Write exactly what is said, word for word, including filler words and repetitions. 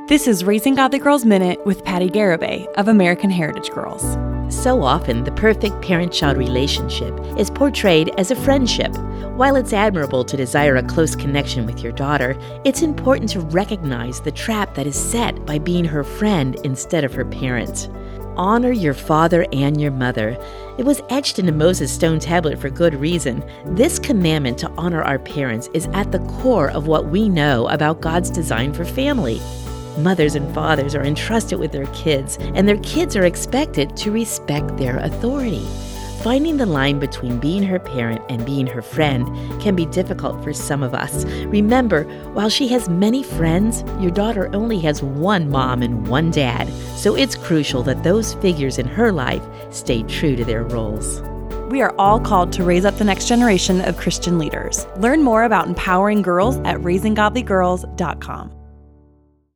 This is Raising Godly Girls Minute with Patty Garibay of American Heritage Girls. So often, the perfect parent-child relationship is portrayed as a friendship. While it's admirable to desire a close connection with your daughter, it's important to recognize the trap that is set by being her friend instead of her parent. Honor your father and your mother. It was etched into Moses' stone tablet for good reason. This commandment to honor our parents is at the core of what we know about God's design for family. Mothers and fathers are entrusted with their kids, and their kids are expected to respect their authority. Finding the line between being her parent and being her friend can be difficult for some of us. Remember, while she has many friends, your daughter only has one mom and one dad, so it's crucial that those figures in her life stay true to their roles. We are all called to raise up the next generation of Christian leaders. Learn more about empowering girls at raising godly girls dot com.